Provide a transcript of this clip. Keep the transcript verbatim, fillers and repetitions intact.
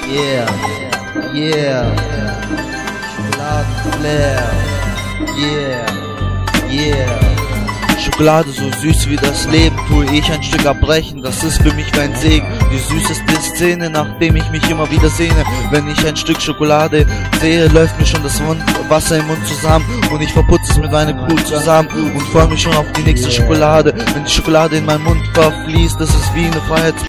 Yeah, yeah, Schokoladenflair, yeah, yeah. Schokolade so süß wie das Leben, tue ich ein Stück abbrechen, das ist für mich kein Segen. Die süßeste Szene, nachdem ich mich immer wieder sehne. Wenn ich ein Stück Schokolade sehe, läuft mir schon das Mund Wasser im Mund zusammen und ich verputze es mit meiner Crew zusammen und freue mich schon auf die nächste Schokolade. Wenn die Schokolade in meinen Mund verfließt, das ist wie eine Freiheit.